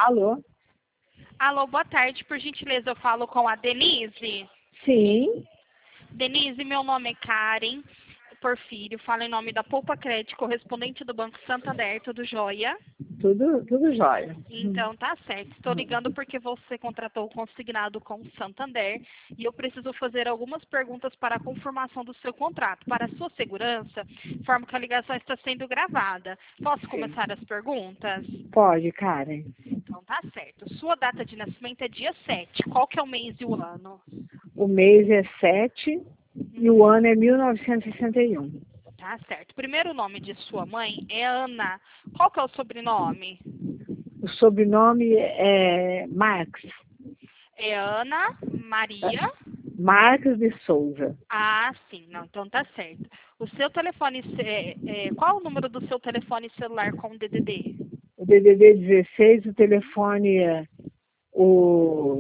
Alô? Alô, boa tarde. Por gentileza, eu falo com a Denise. Sim, Denise, meu nome é Karen Porfírio. Falo em nome da Poupa Crédito, correspondente do Banco Santander. Tudo jóia? tudo jóia. Então, tá certo. Estou ligando porque você contratou o consignado com o Santander e eu preciso fazer algumas perguntas para a confirmação do seu contrato. Para a sua segurança, informo que a ligação está sendo gravada. Posso começar as perguntas? Pode, Karen. Então, tá certo. Sua data de nascimento é dia 7. Qual que é o mês e o ano? O mês é 7 e o ano é 1961. Tá certo. O primeiro nome de sua mãe é Ana. Qual que é o sobrenome? O sobrenome é Marques. É Ana Maria. Marques de Souza. Ah, sim. Não, então tá certo. O seu telefone, qual o número do seu telefone celular com DDD? O DDD 16, o telefone é o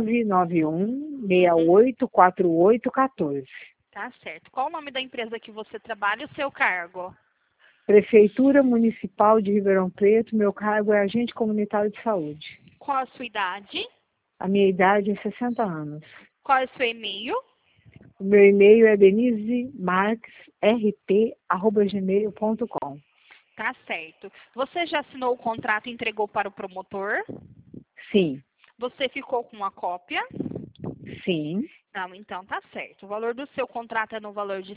991-684814. Tá certo. Qual o nome da empresa que você trabalha e o seu cargo? Prefeitura Municipal de Ribeirão Preto, meu cargo é agente comunitário de saúde. Qual a sua idade? A minha idade é 60 anos. Qual é o seu e-mail? O meu e-mail é denisemarquesrt@gmail.com. Tá certo. Você já assinou o contrato e entregou para o promotor? Sim, Você ficou com uma cópia? sim, Não, então tá certo. O valor do seu contrato é no valor de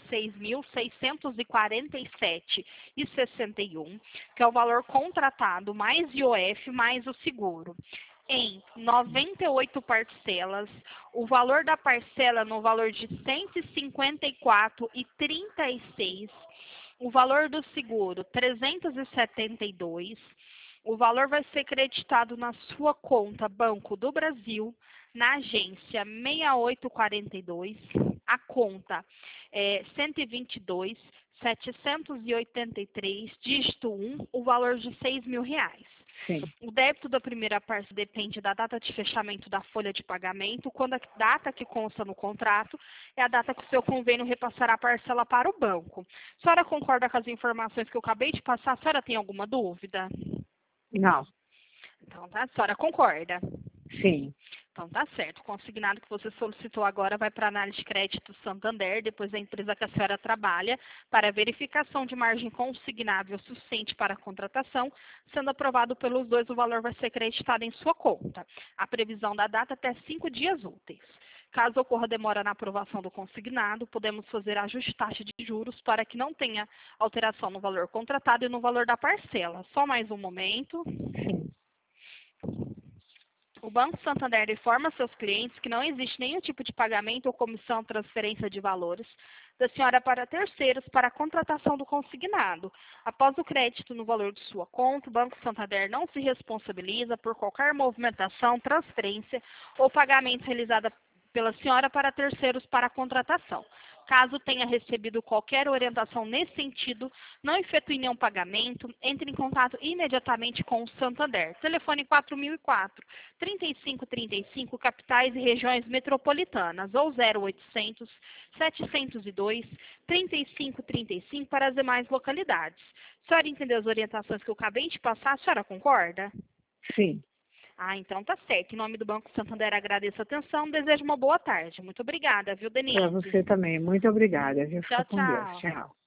6.647,61, que é o valor contratado mais IOF mais o seguro. Em 98 parcelas, o valor da parcela no valor de 154,36, o valor do seguro 372. O valor vai ser creditado na sua conta Banco do Brasil, na agência 6842, a conta é 122.783, dígito 1, o valor de R$ 6.000. sim. O débito da primeira parte depende da data de fechamento da folha de pagamento, quando a data que consta no contrato é a data que o seu convênio repassará a parcela para o banco. A senhora concorda com as informações que eu acabei de passar? A senhora tem alguma dúvida? Não, Então, tá? A senhora concorda? sim, Então, tá certo. O consignado que você solicitou agora vai para a análise de crédito Santander, depois da empresa que a senhora trabalha, para verificação de margem consignável suficiente para a contratação. Sendo aprovado pelos dois, o valor vai ser creditado em sua conta. A previsão da data até 5 dias úteis. Caso ocorra demora na aprovação do consignado, podemos fazer ajuste de taxa de juros para que não tenha alteração no valor contratado e no valor da parcela. Só mais um momento. sim. O Banco Santander informa seus clientes que não existe nenhum tipo de pagamento ou comissão ou transferência de valores da senhora para terceiros para a contratação do consignado. Após o crédito no valor de sua conta, o Banco Santander não se responsabiliza por qualquer movimentação, transferência ou pagamento realizada pela senhora para terceiros para a contratação. Caso tenha recebido qualquer orientação nesse sentido, não efetue nenhum pagamento, entre em contato imediatamente com o Santander. Telefone 4004 3535, capitais e regiões metropolitanas, ou 0800 702 3535 para as demais localidades. A senhora entendeu as orientações que eu acabei de passar? A senhora concorda? Sim. Ah, então tá certo. Em nome do Banco Santander, agradeço a atenção. Desejo uma boa tarde. Muito obrigada, viu, Para Denise? você também. Muito obrigada, viu? Fica Tchau, com Deus. tchau. Tchau.